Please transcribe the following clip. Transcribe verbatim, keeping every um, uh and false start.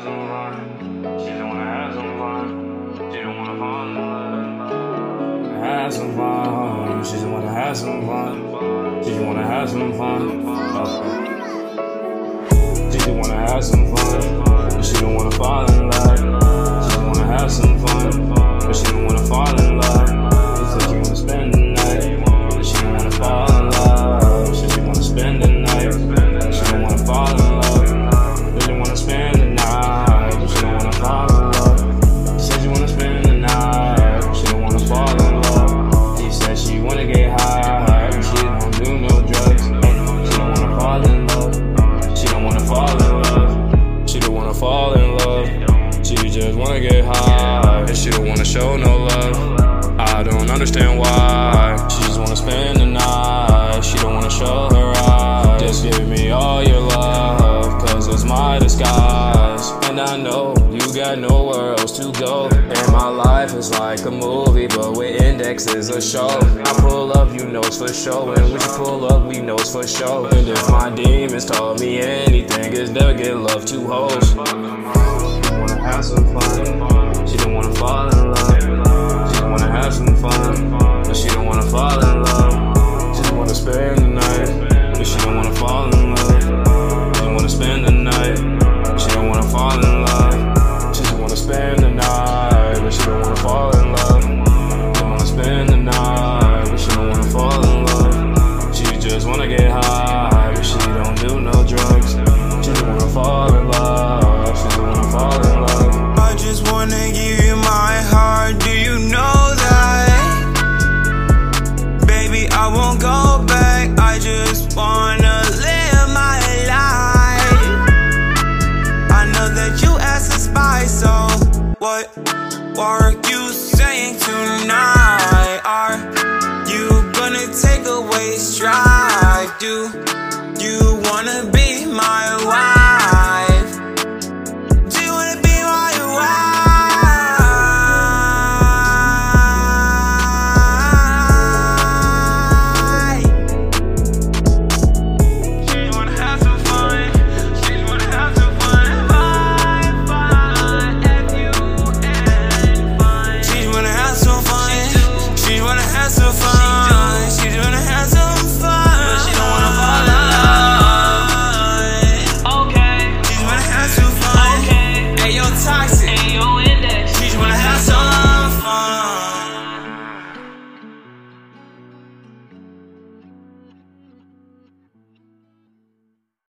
some fun. She just wanna have some fun. She don't wanna fall in love. Have some fun. She just wanna have some fun. She just wanna have some fun. Okay. She just wanna have some fun, but she don't wanna fall in love. She just wanna have some fun, but she don't wanna fall in love. She said she wanna spend the night, but she don't wanna fall in love. She just wanna spend the night, but she don't wanna fall in love. Really wanna spend the night, but she don't wanna fall in love. She said she wanna spend the night, but she don't wanna fall in love. She said she wanna get high, but she don't do no drugs. She don't wanna fall in love. She don't wanna fall in love. She don't wanna fall in love. She just wanna get high, and she don't wanna show no love. I don't understand why. She just wanna spend the night. She don't wanna show her eyes. Just give me all your love, cause it's my disguise. And I know you got nowhere else to go. And my life is like a movie, but with Index is a show. I pull up, you know it's for show. And when you pull up, we know it's for show. And if my demons taught me anything, it's never get love to hoes. She wanna have some fun. She don't wanna fall in love. She just wanna have some fun, but she don't wanna fall in love. She just wanna spend the night, but she don't wanna fall in love. She don't wanna spend the night, but she don't wanna fall in love. She just wanna spend the night, but she don't wanna fall in love. She wanna spend the night, but she don't wanna fall in love. She just wanna get high, but she don't do no drugs. She just wanna fall in love. She just wanna fall in love. I just wanna give you my heart, do you know that? Baby, I won't go back, I just wanna live my life. I know that you asked to spy, so what are you saying tonight? Are you gonna take away stride? Do you wanna be